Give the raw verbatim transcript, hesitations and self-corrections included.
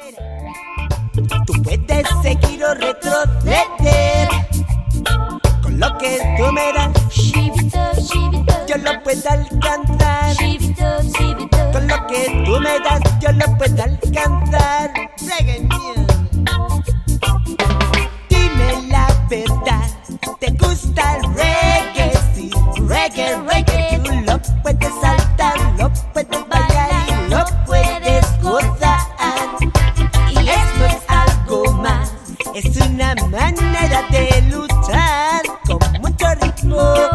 Tú puedes seguir o retroceder con lo que tú me das. Yo lo puedo alcanzar. Con lo que tú me das, yo lo puedo alcanzar. Reggae music. Dime la verdad, ¿te gusta el reggae? Sí, reggae, reggae. Tú lo puedes saltar, lo puedes bailar y lo puedes gozar. Y esto es algo más, es una manera de luchar con mucho ritmo.